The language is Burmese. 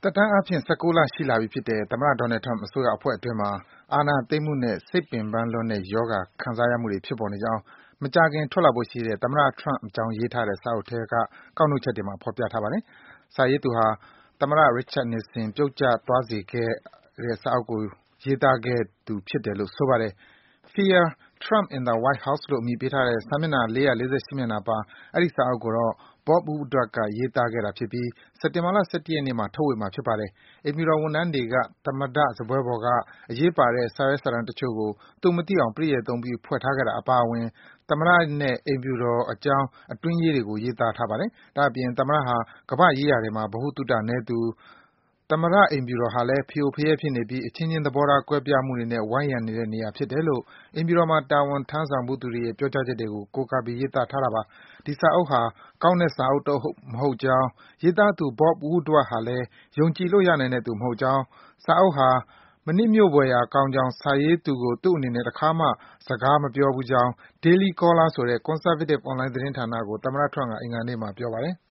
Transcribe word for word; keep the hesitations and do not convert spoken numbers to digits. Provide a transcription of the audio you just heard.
သက်တမ်းအားဖြင့် ၁၉ လ ရှိလာပြီဖြစ်တဲ့ သမ္မတ Donald Trump အစိုးရအဖွဲ့အတွင်းမှာ အာဏာသိမ်းမှုနဲ့ စိတ်ပင်ပန်းလွန်းတဲ့ရောဂါ ခံစားရမှုတွေ ဖြစ်ပေါ်နေကြောင်း မကြာခင် ထွက်လာဖို့ရှိတဲ့ သမ္မတ Trump အကြောင်းရေးထားတဲ့ စာအုပ်ထဲက ကောက်နှုတ်ချက်တွေမှာ ဖော်ပြထားပါတယ်။ စာရေးသူဟာ သမ္မတ Richard Nixon ပြုတ်ကျသွားစေခဲ့တဲ့ စာအုပ်ကို ရေးသားခဲ့သူဖြစ်တယ်လို့ ဆိုပါတယ်။ Fear: Trump in the White House လို့ အမည်ပေးထားတဲ့ စာမျက်နှာ ၄၄၈ မျက်နှာပါ အဲဒီစာအုပ်ကိုတော့ Bob Woodward က ရေးသားခဲ့တာဖြစ်ပြီး စက်တင်ဘာ ၁၁ ရက်နေ့မှာ ထုတ်ဝေမှာ ဖြစ်ပါတယ်။ အိမ်ဖြူတော်ဝန်ထမ်းတွေက သမ္မတစားပွဲပေါ်က အရေးပါတဲ့ စာရွက်စာတမ်းတချို့ကို သူမသိအောင် ပရိယာယ်သုံးပြီး ဖွက်ထားခဲ့တာ အပါအဝင် သမ္မတနဲ့ အိမ်ဖြူတော်အကြောင်း အတွင်းရေးတွေကို ရေးသားထားပါတယ်။ ဒါ့အပြင် သမ္မတဟာ ကမ္ဘာ့ရေးရာတွေမှာ ဗဟုသုတနည်းသူ၊ သမ္မတအိမ်ဖြူတော်ဟာလည်း ဖရိုဖရဲဖြစ်နေပြီး အချင်းချင်း သဘောထားကွဲပြားမှုတွေနဲ့ ဝိုင်းရံနေတဲ့နေရာဖြစ်တယ်လို့ အိမ်ဖြူတော်မှာ တာဝန်ထမ်းဆောင်ဖူးသူတွေရဲ့ ပြောကြားချက်တွေကို ကိုးကားပြီး ရေးသားထားတာပါ။ ဒီစာအုပ်ဟာ ကောင်းတဲ့စာအုပ်တအုပ်မဟုတ်ကြောင်း၊ ရေးသားသူ Bob Woodward ဟာလည်း ယုံကြည်လို့ရနိုင်တဲ့သူ မဟုတ်ကြောင်း၊ စာအုပ်ဟာ မနှစ်မြို့ဖွယ်ရာကောင်းကြောင်း စာရေးသူကို သူ့အနေနဲ့ တခါမှ စကားမပြောဖူးကြောင်း Daily Caller ဆိုတဲ့ Conservative အွန်လိုင်းသတင်းဌာနကို သမ္မတ Trump က အင်္ဂါနေ့မှာ ပြောပါတယ်။